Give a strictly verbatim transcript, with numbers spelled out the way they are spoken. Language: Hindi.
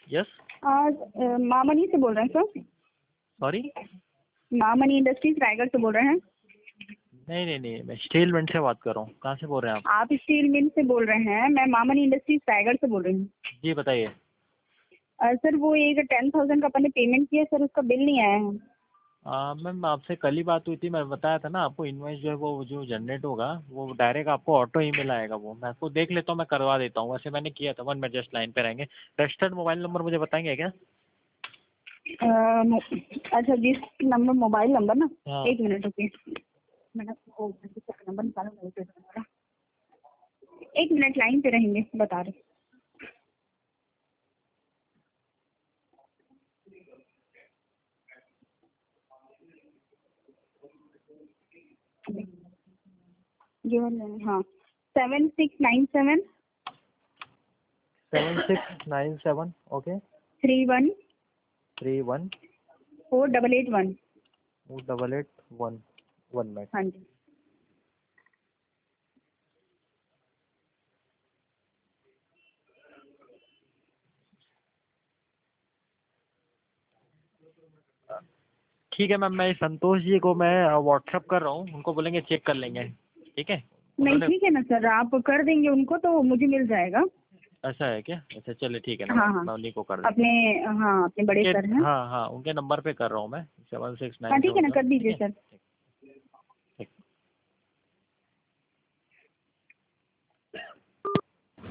यस। मामनी से बोल रहे हैं sir? Sorry? Mamni industries Raigarh से बोल रहे हैं? नहीं नहीं नहीं, मैं स्टील मिल से बात कर रहा हूँ। कहाँ से बोल रहे हैं आप? आप स्टील मिल से बोल रहे हैं, मैं मामनी इंडस्ट्रीज रायगढ़ से बोल रही हूँ। जी बताइए। सर वो एक टेन थाउजेंड का अपन ने पेमेंट किया सर, उसका बिल नहीं आया है। मैम आपसे कल ही बात हुई थी, मैं बताया था ना आपको, इनवॉइस जो है वो जो जनरेट होगा वो डायरेक्ट आपको ऑटो ईमेल आएगा। वो मैं आपको देख लेता हूँ, मैं करवा देता हूँ। वैसे मैंने किया था। वन मिनट जस्ट लाइन पे रहेंगे। रजिस्टर्ड मोबाइल नंबर मुझे बताएंगे क्या? अ, मो- अच्छा जिस नंबर मोबाइल नंबर ना, हाँ। एक मिनट रुकिए, मैंने आपको नंबर निकाला नहीं थे हमारा। एक मिनट लाइन पे रहेंगे, बता रहे। ये वाला है, हाँ, seven six nine seven seven six nine seven okay three one three one four double eight one. Two double eight one. One minute. हाँ जी। ठीक है मैम, मैं संतोष जी को मैं व्हाट्सअप कर रहा हूँ, उनको बोलेंगे चेक कर लेंगे। ठीक है? नहीं उन्होंने ठीक है ना सर, आप कर देंगे उनको तो मुझे मिल जाएगा। ऐसा है क्या? अच्छा चलिए ठीक है ना, हाँ हाँ, मैं उन्हीं को कर देता अपने, हाँ अपने बड़े हूँ। सर हैं। हाँ हाँ, उनके नंबर पे कर रहा हूँ मैं। सेवन सिक्स हाँ नाइन ठीक है सेवन ना, सेवन कर ठीक दीजिए है। सर।